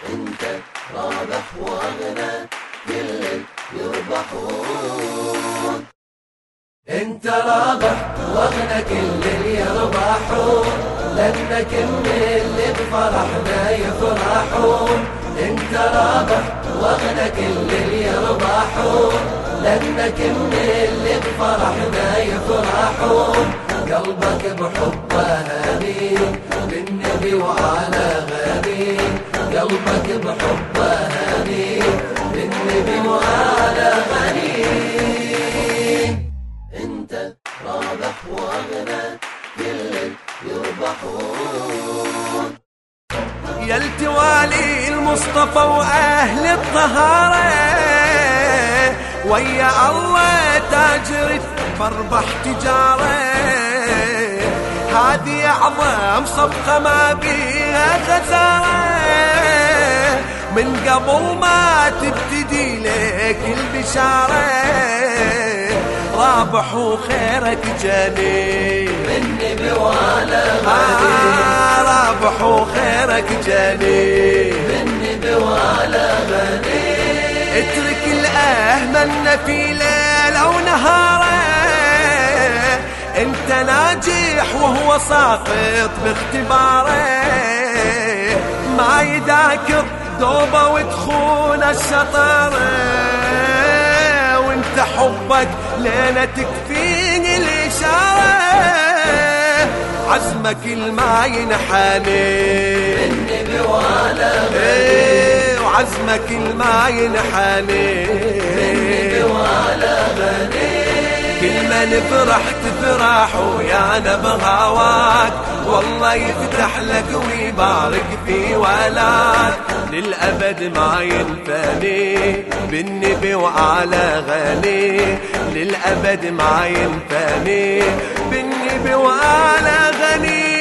انت رابح واغنى كل يربحون. انت رابح واغنى كل يربحون، لانك من اللي بفرحنا يفرحون. انت رابح واغنى كل يربحون، لانك من اللي بفرحنا يفرحون. قلبك بحبه هني بالنبي وعلى غني، قلبك بحبه هني بالنبي وعلى غني. انت رابح واغنى كل يربحون. يا التوالي المصطفى واهل الطهاره، ويا الله تاجر فربح تجاره. هذه اعظم صفقه ما بيها خساره، من قبل ما تبتدي لك البشاره. رابح وخيرك جاني بالنبي وعلى غني، رابح وخيرك جاني بالنبي وعلى غني. اترك الأهمل في ليلة ونهاره، انت ناجح وهو ساقط باختباره. ما يذاكر دوبه وتخون الشطاره، وانت حبك ليلة تكفيني الإشارة. عزمك الما ينحني بالنبي وعلى غني، وعزمك الما ينحني بالنبي وعلى غني. كل ما نفرح تفرح ويانا بهواك، والله يفتح لك ويبارك في ولاد. للأبد ما ينفاني بالنبي وعلى غني، للأبد ما ينفاني بالنبي وعلى غني.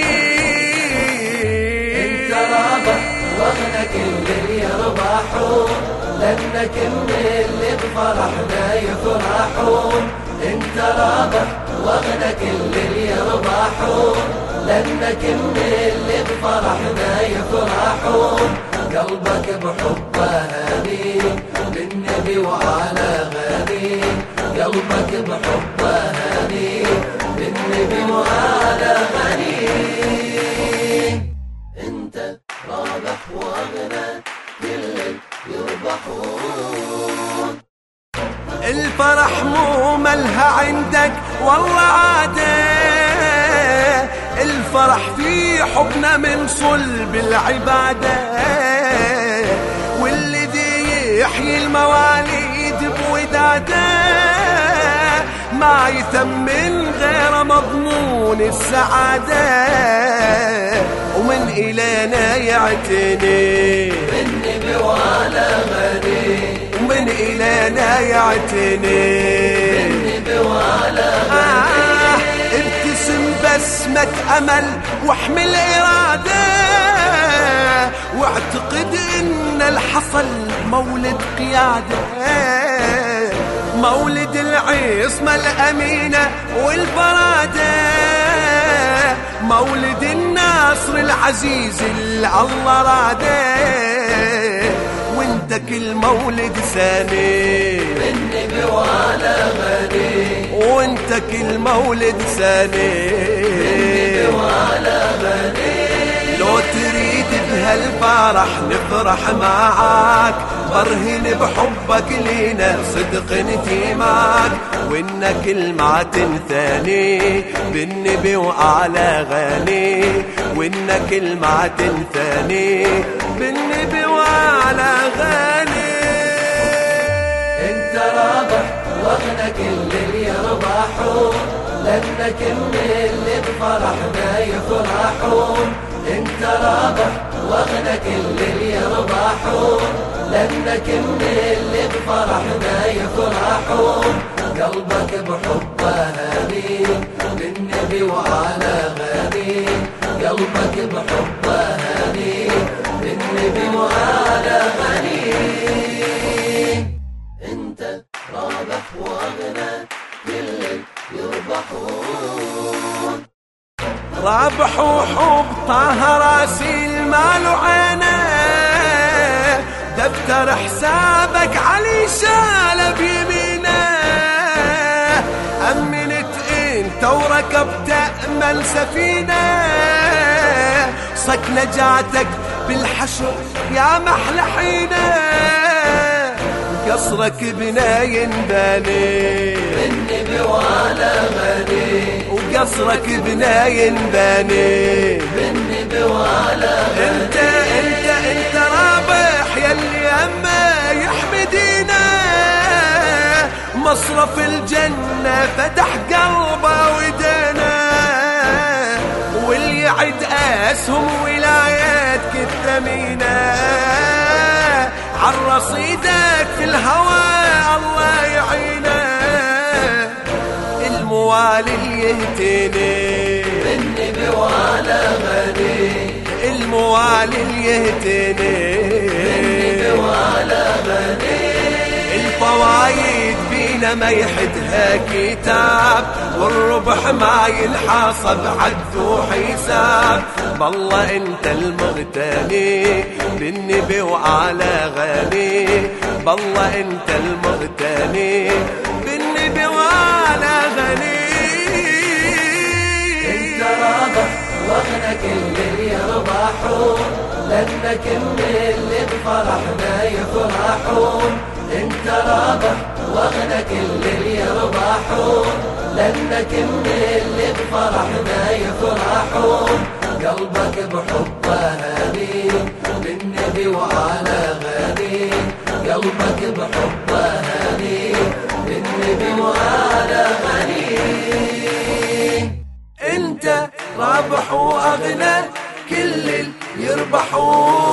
انت رابح واغنى كل يربحون، لانك من اللي بفرحنا يفرحون. انت رابح واغنى كل يربحون، لانك من اللي بفرحنا يفرحون. قلبك بحبه هني بالنبي وعلى غني، قلبك بحبه هني بالنبي وعلى غني. انت رابح واغنى كل يربحون. الفرح مو ملها عندك والله عاده، الفرح في حبنا من صلب العباده. والذي يحيي المواليد بوداده، ما يثمن غير مضمون السعاده. ومن إلينا يعتني بالنبي وعلى غني، ومن إلينا يعتني بالنبي وعلى غني. ابتسم بسمة أمل واحمل إرادة، واعتقد إن الحصل مولد قيادة. مولد العصمة الأمينة والبرادة، مولد الناصر العزيز اللي الله راده. وانت كل مولد ثاني بالنبي وعلى غني، وانت كل مولد ثاني بالنبي وعلى غني. لو تريد بهالفرح نفرح معاك، برهن بحبك لينا صدق انتماك. وإن كلمة تنثاني بالنبي وعلى غني، وإن كلمة تنثاني بالنبي وعلى غني. انت رابح واغنى كل يربحون، لانك من اللي بفرحنا يفرحون. انت رابح واغنى كل يربحون، لانك من اللي بفرحنا يفرحون. قلبك بحبه هني بالنبي وعلى غني، قلبك بحبه هني بالنبي وعلى غني. انت رابح واغنى كل يربحون. رابح وحب طه راسي المال وعينه، دفتر حسابك علي شال بيمينه، أمنت انت وركبت أمل سفينة، صك نجاتك بالحشر يا محلى حينه، قصرك بناين باني بالنبي وعلى غني، وقصرك بناين باني بالنبي وعلى غني. انت رابح يلي اما يحمدينا، مصرف الجنة فتح قلبه ودنا، واللي يعد اسهم ولاياتك الثمينة، عالرصيدك في الهوى الله يعينه، الموالي اللي يهتني بالنبي وعلى غني، الموالي اللي يهتني بالنبي وعلى غني. الفوايد بينا ما يحدها كتاب، والربح ما ينحاسب عد وحساب، بالله انت المغتني بالنبي وعلى غني، بالله انت المغتني بالنبي وعلى غني. انت رابح واغنى كل اللي يربحون، لانك من اللي بفرحنا يفرحون. انت رابح واغنى كل اللي يربحون، لانك من اللي بفرحنا يفرحون. قلبك بحبه هني بالنبي وعلى غني، قلبك بحبه هني بالنبي وعلى غني. انت رابح واغنى كل اللي يربحون.